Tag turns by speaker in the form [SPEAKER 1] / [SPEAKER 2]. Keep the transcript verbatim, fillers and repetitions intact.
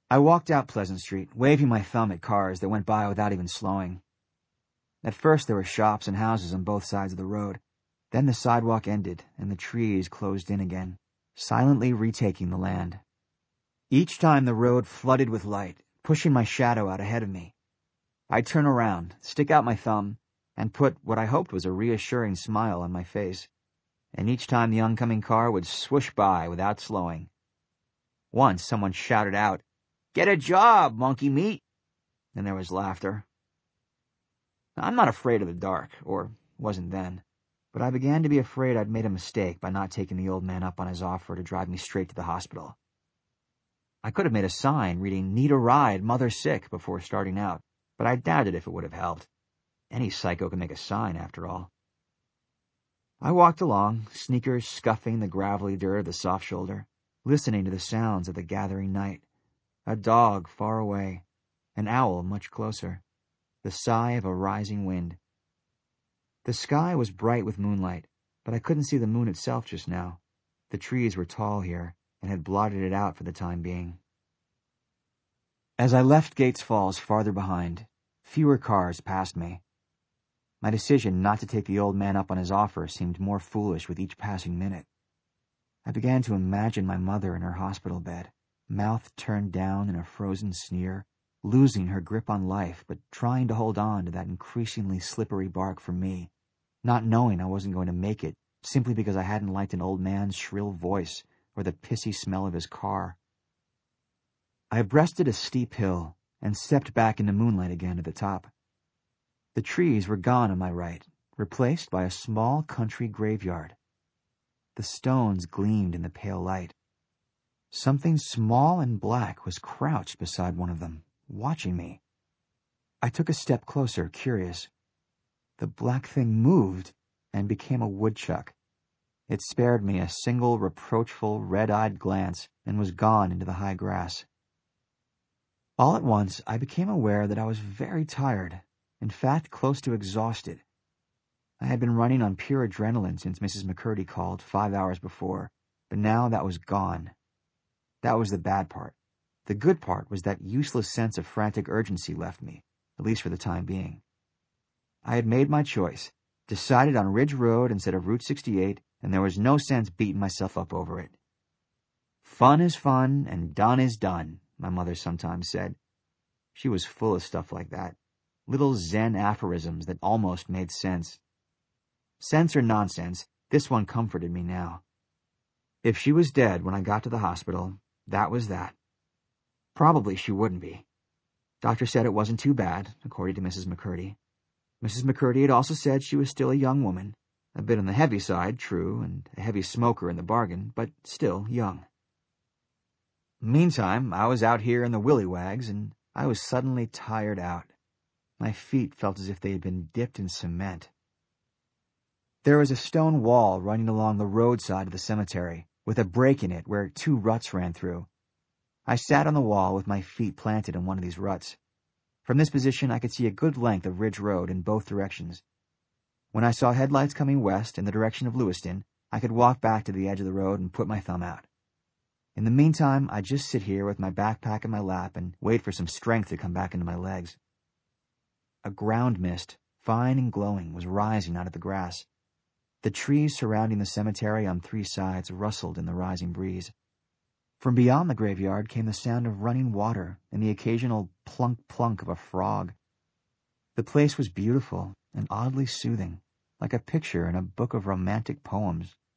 [SPEAKER 1] I walked out Pleasant Street, waving my thumb at cars that went by without even slowing. At first there were shops and houses on both sides of the road. Then the sidewalk ended and the trees closed in again, silently retaking the land. Each time the road flooded with light, pushing my shadow out ahead of me. I'd turn around, stick out my thumb, and put what I hoped was a reassuring smile on my face. And each time the oncoming car would swoosh by without slowing. Once someone shouted out, "Get a job, monkey meat!" And there was laughter. I'm not afraid of the dark, or wasn't then, but I began to be afraid I'd made a mistake by not taking the old man up on his offer to drive me straight to the hospital. I could have made a sign reading, "Need a ride, mother sick," before starting out, but I doubted if it would have helped. Any psycho can make a sign, after all. I walked along, sneakers scuffing the gravelly dirt of the soft shoulder, listening to the sounds of the gathering night. A dog far away, an owl much closer, the sigh of a rising wind. The sky was bright with moonlight, but I couldn't see the moon itself just now. The trees were tall here and had blotted it out for the time being. As I left Gates Falls farther behind, fewer cars passed me. My decision not to take the old man up on his offer seemed more foolish with each passing minute. I began to imagine my mother in her hospital bed, mouth turned down in a frozen sneer, losing her grip on life but trying to hold on to that increasingly slippery bark for me, not knowing I wasn't going to make it simply because I hadn't liked an old man's shrill voice or the pissy smell of his car. I breasted a steep hill and stepped back into moonlight again at the top. The trees were gone on my right, replaced by a small country graveyard. The stones gleamed in the pale light. Something small and black was crouched beside one of them, watching me. I took a step closer, curious. The black thing moved and became a woodchuck. It spared me a single reproachful, red-eyed glance and was gone into the high grass. All at once, I became aware that I was very tired, in fact, close to exhausted. I had been running on pure adrenaline since Missus McCurdy called five hours before, but now that was gone. That was the bad part. The good part was that useless sense of frantic urgency left me, at least for the time being. I had made my choice, decided on Ridge Road instead of Route sixty-eight, and there was no sense beating myself up over it. Fun is fun, and done is done, my mother sometimes said. She was full of stuff like that, little Zen aphorisms that almost made sense. Sense or nonsense, this one comforted me now. If she was dead when I got to the hospital, that was that. Probably she wouldn't be. Doctor said it wasn't too bad, according to Missus McCurdy. Missus McCurdy had also said she was still a young woman, a bit on the heavy side, true, and a heavy smoker in the bargain, but still young. Meantime, I was out here in the willywags, and I was suddenly tired out. My feet felt as if they had been dipped in cement. There was a stone wall running along the roadside of the cemetery, with a break in it where two ruts ran through. I sat on the wall with my feet planted in one of these ruts. From this position, I could see a good length of Ridge Road in both directions. When I saw headlights coming west in the direction of Lewiston, I could walk back to the edge of the road and put my thumb out. In the meantime, I'd just sit here with my backpack in my lap and wait for some strength to come back into my legs. A ground mist, fine and glowing, was rising out of the grass. The trees surrounding the cemetery on three sides rustled in the rising breeze. From beyond the graveyard came the sound of running water and the occasional plunk-plunk of a frog. The place was beautiful and oddly soothing, like a picture in a book of romantic poems.